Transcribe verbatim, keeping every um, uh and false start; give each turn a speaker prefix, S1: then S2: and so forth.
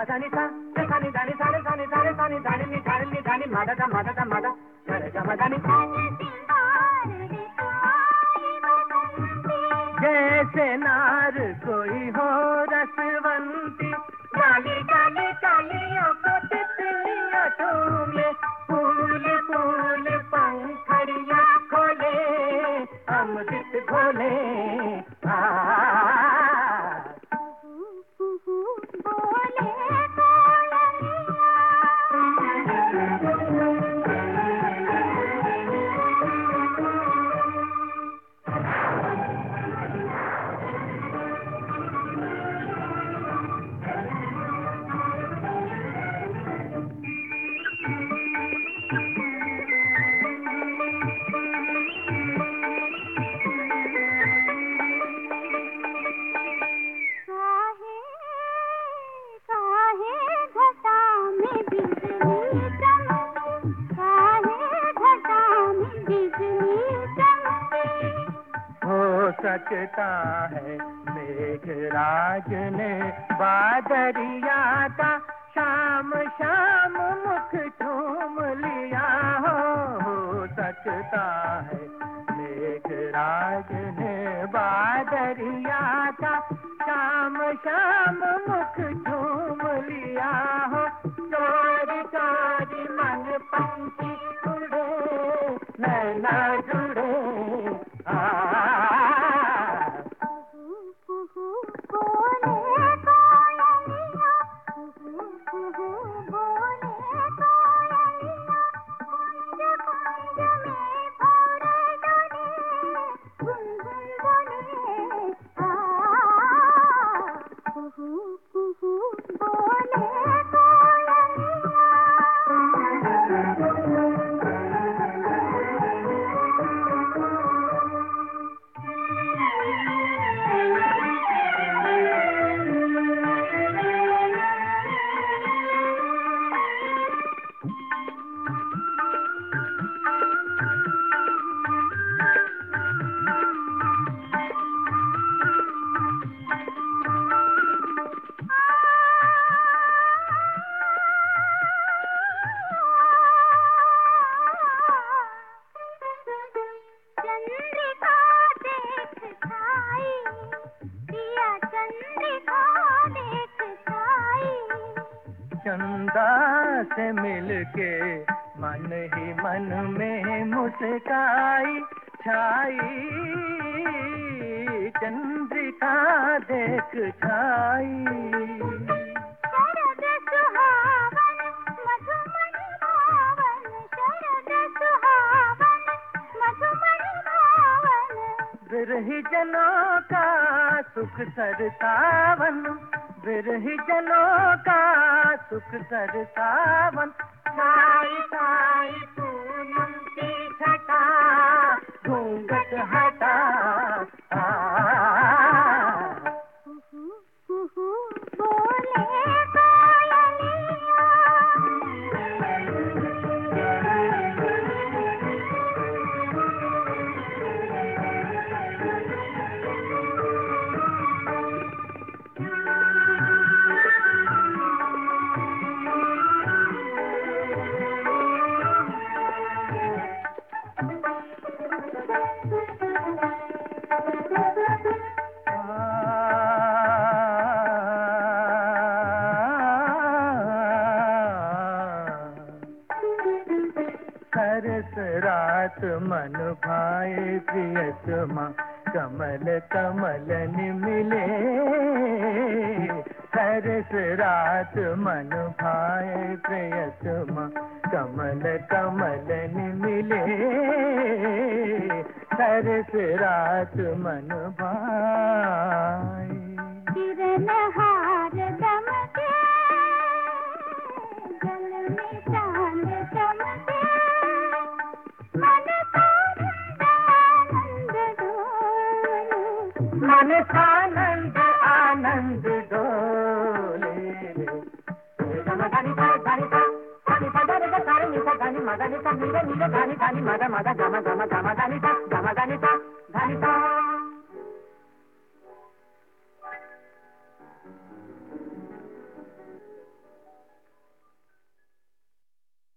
S1: ధని స ధని ధని సని సని సని సని ధని ని ధని ని ధని మదద మదద మద గర గమ ధని जैसे नार कोई हो रसवंती काली काली कालियों को तितलियां चूमे फूल फूल पंखड़ियां खोले अमृत घोले सकता है मेघराज ने बादरिया का शाम शाम मुख चूम लिया हो, हो सकता है मेघराज ने बादरिया का शाम शाम मुख चूम लिया हो चोरी चोरी मन पंछी उड़े नैना जुड़े चंदा से मिलके मन ही मन में मुस्काई छाई चंद्रिका देख छाई शरद सुहावन मधुमन भावन शरद सुहावन मधुमन भावन बिरही जनों का सुख सरसावन बिरही जनों का सुख सरसावन साई साई पूनम की छटा घूंघट हटा बोले सरस रात मन भाए प्रियतमा कमल कमलन मिले सरस रात मन भाए प्रियतमा कमल कमलन मिले सरस रात मन भाए किरण हार दमके जल में चांद चमके मन आनंद आनंद डोले गम धनि सा धनि सा धनि सा धनि सा धनि सा धनि मदनि सा नीरे नीरे धनि धनि मद मद गम गम गम धनि सा गम धनि सा धनि सा